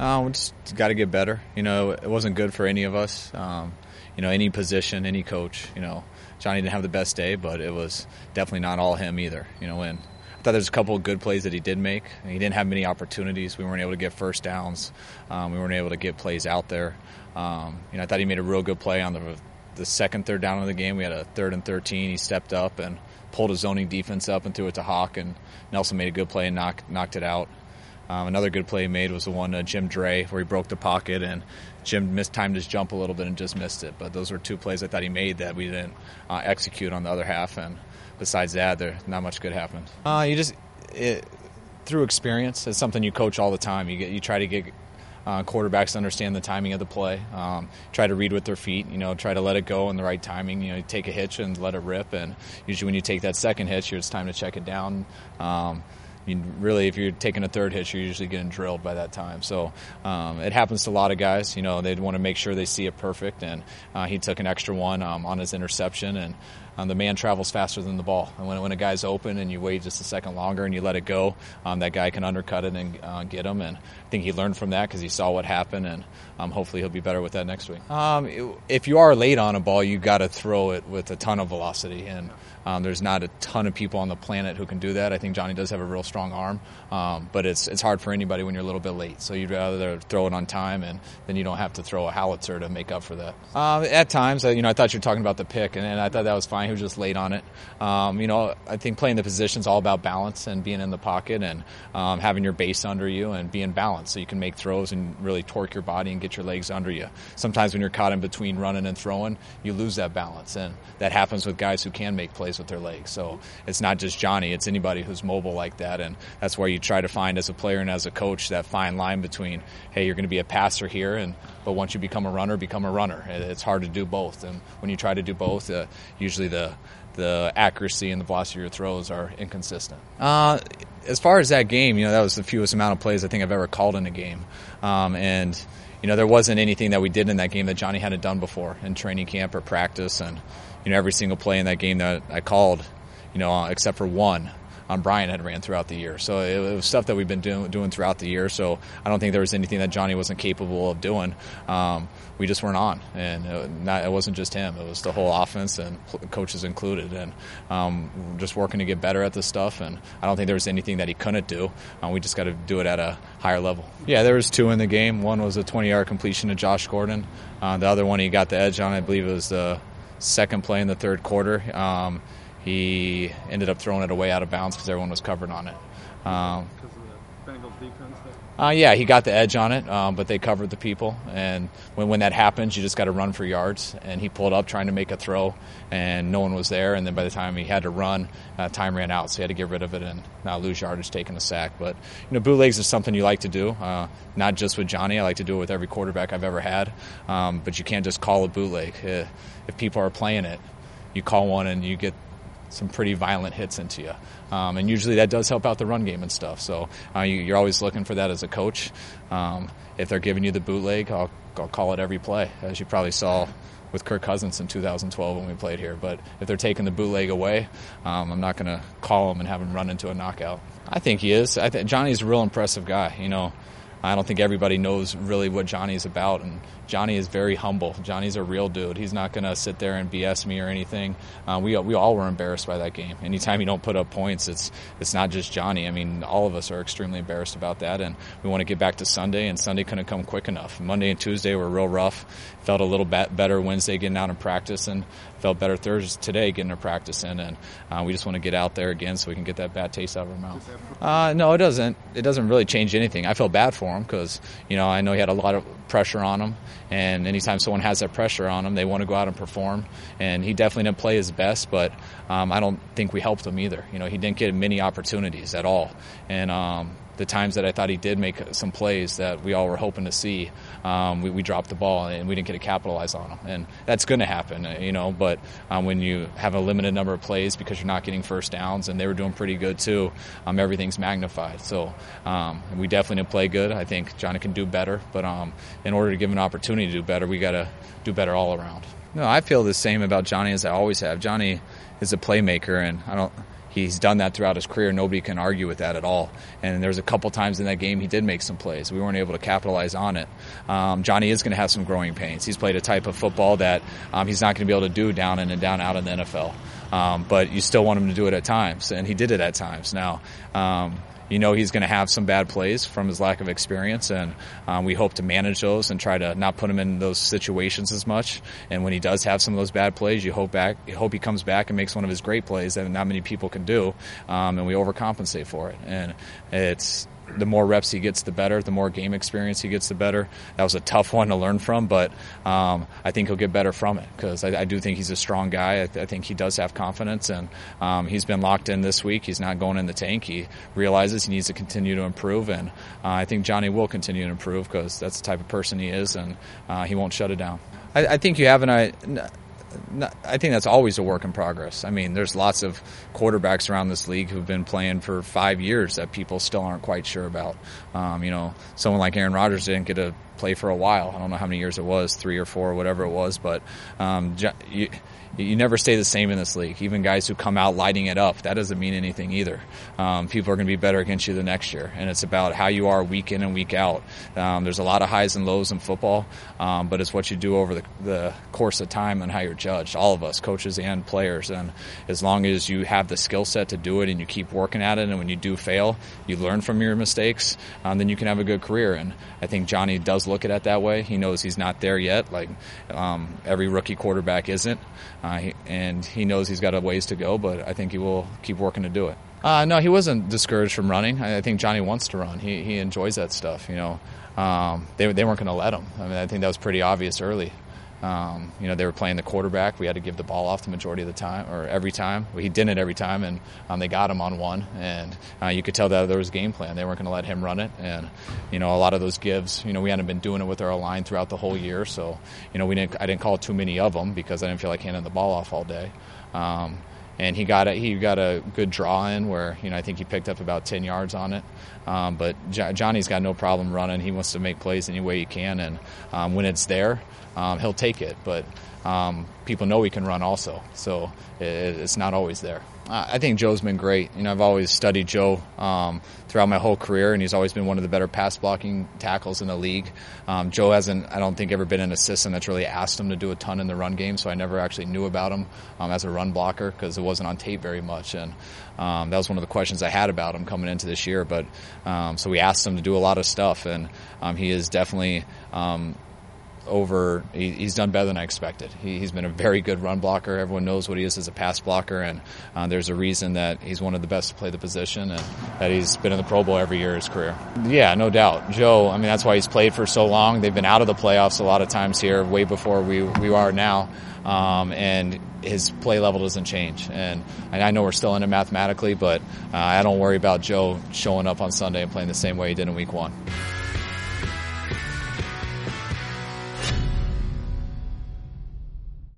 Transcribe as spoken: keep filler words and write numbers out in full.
Uh, we just got to get better. You know, it wasn't good for any of us. Um, you know, any position, any coach. You know, Johnny didn't have the best day, but it was definitely not all him either. You know, when I thought there was a couple of good plays that he did make. He didn't have many opportunities. We weren't able to get first downs. Um, we weren't able to get plays out there. Um, you know, I thought he made a real good play on the the second third down of the game. We had a third and thirteen. He stepped up and pulled his zoning defense up and threw it to Hawk, and Nelson made a good play and knocked knocked it out. Um, another good play he made was the one uh, Jim Dre where he broke the pocket and Jim mistimed his jump a little bit and just missed it. But those were two plays I thought he made that we didn't uh, execute on the other half. And besides that, there not much good happened. Uh, you just it, through experience, it's something you coach all the time. You get you try to get uh, quarterbacks to understand the timing of the play. Um, try to read with their feet. You know, try to let it go in the right timing. You know, you take a hitch and let it rip. And usually when you take that second hitch, it's time to check it down. Um, You really, if you're taking a third hitch, you're usually getting drilled by that time. So um, it happens to a lot of guys. You know, they want to make sure they see it perfect, and uh, he took an extra one um, on his interception, and um, the man travels faster than the ball. And when, when a guy's open and you wait just a second longer and you let it go, um, that guy can undercut it and uh, get him. And I think he learned from that because he saw what happened, and um, hopefully he'll be better with that next week. Um, if you are late on a ball, you got to throw it with a ton of velocity, and Um, there's not a ton of people on the planet who can do that. I think Johnny does have a real strong arm, um, but it's it's hard for anybody when you're a little bit late. So you'd rather throw it on time, and then you don't have to throw a howitzer to make up for that. Um, at times, you know, I thought you were talking about the pick, and, and I thought that was fine. He was just late on it. Um, you know, I think playing the position is all about balance and being in the pocket and um, having your base under you and being balanced so you can make throws and really torque your body and get your legs under you. Sometimes when you're caught in between running and throwing, you lose that balance, and that happens with guys who can make plays with their legs. So it's not just Johnny, it's anybody who's mobile like that, and that's where you try to find as a player and as a coach that fine line between, hey, you're going to be a passer here, and but once you become a runner, become a runner. It's hard to do both, and when you try to do both, uh, usually the the accuracy and the velocity of your throws are inconsistent. Uh, as far as that game, you know, that was the fewest amount of plays I think I've ever called in a game, um, and you know, there wasn't anything that we did in that game that Johnny hadn't done before in training camp or practice, and you know, every single play in that game that I called, you know, except for one, um, Brian had ran throughout the year. So it, it was stuff that we've been doing, doing throughout the year. So I don't think there was anything that Johnny wasn't capable of doing. Um, we just weren't on, and it, not, it wasn't just him. It was the whole offense and coaches included, and um, we're just working to get better at this stuff. And I don't think there was anything that he couldn't do. Um, we just got to do it at a higher level. Yeah, there was two in the game. One was a twenty-yard completion to Josh Gordon. Uh, the other one he got the edge on. I believe it was the second play in the third quarter. Um, he ended up throwing it away out of bounds because everyone was covered on it. Um, because of the Bengals defense? Uh, yeah, he got the edge on it, um, but they covered the people. And when, when that happens, you just got to run for yards. And he pulled up trying to make a throw, and no one was there. And then by the time he had to run, uh, time ran out, so he had to get rid of it and not lose yardage taking a sack. But, you know, bootlegs is something you like to do, uh, not just with Johnny. I like to do it with every quarterback I've ever had. Um, but you can't just call a bootleg. Uh, if people are playing it, you call one and you get some pretty violent hits into you. Um, and usually that does help out the run game and stuff. So uh, you, you're always looking for that as a coach. Um, if they're giving you the bootleg, I'll, I'll call it every play, as you probably saw with Kirk Cousins in two thousand twelve when we played here. But if they're taking the bootleg away, um, I'm not going to call him and have him run into a knockout. I think he is. I think Johnny's a real impressive guy. You know, I don't think everybody knows really what Johnny's about, and Johnny is very humble. Johnny's a real dude. He's not going to sit there and B S me or anything. Uh, we we all were embarrassed by that game. Anytime you don't put up points, it's it's not just Johnny. I mean, all of us are extremely embarrassed about that, and we want to get back to Sunday, and Sunday couldn't come quick enough. Monday and Tuesday were real rough. Felt a little bit better Wednesday getting out and practice, and felt better Thursday today getting our practice in, and uh, we just want to get out there again so we can get that bad taste out of our mouth. Uh, no, it doesn't. It doesn't really change anything. I feel bad for him because, you know, I know he had a lot of pressure on him, and anytime someone has that pressure on him, they want to go out and perform, and he definitely didn't play his best, but um, I don't think we helped him either. You know, he didn't get many opportunities at all, and um, the times that I thought he did make some plays that we all were hoping to see, um, we, we dropped the ball and we didn't get to capitalize on them. And that's going to happen, you know, but um, when you have a limited number of plays because you're not getting first downs, and they were doing pretty good too, um, everything's magnified. So um, we definitely didn't play good. I think Johnny can do better, but um, in order to give him an opportunity to do better, we got to do better all around. No, I feel the same about Johnny as I always have. Johnny is a playmaker, and I don't he's done that throughout his career. Nobody can argue with that at all. And there's a couple times in that game he did make some plays. We weren't able to capitalize on it. Um, Johnny is going to have some growing pains. He's played a type of football that um, he's not going to be able to do down in and down out in the N F L. Um, but you still want him to do it at times, and he did it at times. Now, um, you know he's going to have some bad plays from his lack of experience, and um, we hope to manage those and try to not put him in those situations as much. And when he does have some of those bad plays, you hope back, you hope he comes back and makes one of his great plays that not many people can do, um, and we overcompensate for it. And it's the more reps he gets, the better. The more game experience he gets, the better. That was a tough one to learn from, but um, I think he'll get better from it because I, I do think he's a strong guy. I, I think he does have confidence, and um, he's been locked in this week. He's not going in the tank. He realizes he needs to continue to improve, and uh, I think Johnny will continue to improve because that's the type of person he is, and uh, he won't shut it down. I, I think you have an I. I think that's always a work in progress. I mean, there's lots of quarterbacks around this league who've been playing for five years that people still aren't quite sure about. Um, you know, someone like Aaron Rodgers didn't get to play for a while. I don't know how many years it was, three or four or whatever it was, but um, you, you never stay the same in this league. Even guys who come out lighting it up, that doesn't mean anything either. Um, people are going to be better against you the next year, and it's about how you are week in and week out. Um, there's a lot of highs and lows in football, um, but it's what you do over the, the course of time and how you're judged, all of us, coaches and players. And as long as you have the skill set to do it and you keep working at it, and when you do fail, you learn from your mistakes, um, then you can have a good career. And I think Johnny does look at it that way. He knows he's not there yet, like um, every rookie quarterback isn't. Uh, he, and he knows he's got a ways to go, but I think he will keep working to do it. Uh, no, he wasn't discouraged from running. I, I think Johnny wants to run. He he enjoys that stuff. You know, um, they they weren't going to let him. I mean, I think that was pretty obvious early. Um, you know, they were playing the quarterback. We had to give the ball off the majority of the time, or every time. Well, he didn't every time, and um, they got him on one. And uh, you could tell that there was a game plan. They weren't going to let him run it. And, you know, a lot of those gives, you know, we hadn't been doing it with our line throughout the whole year. So, you know, we didn't. I didn't call too many of them because I didn't feel like handing the ball off all day. Um, and he got a, he got a good draw in where, you know, I think he picked up about ten yards on it. Um, but J- Johnny's got no problem running. He wants to make plays any way he can. And um, when it's there, Um, he'll take it, but um, people know he can run also, so it, it's not always there. Uh, I think Joe's been great. You know, I've always studied Joe um, throughout my whole career, and he's always been one of the better pass blocking tackles in the league. Um, Joe hasn't, I don't think, ever been in a system that's really asked him to do a ton in the run game, so I never actually knew about him um, as a run blocker because it wasn't on tape very much, and um, that was one of the questions I had about him coming into this year. But um, so we asked him to do a lot of stuff, and um, he is definitely um, over he, he's done better than I expected. He, he's been a very good run blocker. Everyone knows what he is as a pass blocker, and uh, there's a reason that he's one of the best to play the position, and that he's been in the Pro Bowl every year of his career. Yeah, no doubt. Joe, I mean, that's why he's played for so long. They've been out of the playoffs a lot of times here, way before we we are now, um, and his play level doesn't change. And I know we're still in it mathematically, but uh, I don't worry about Joe showing up on Sunday and playing the same way he did in week one.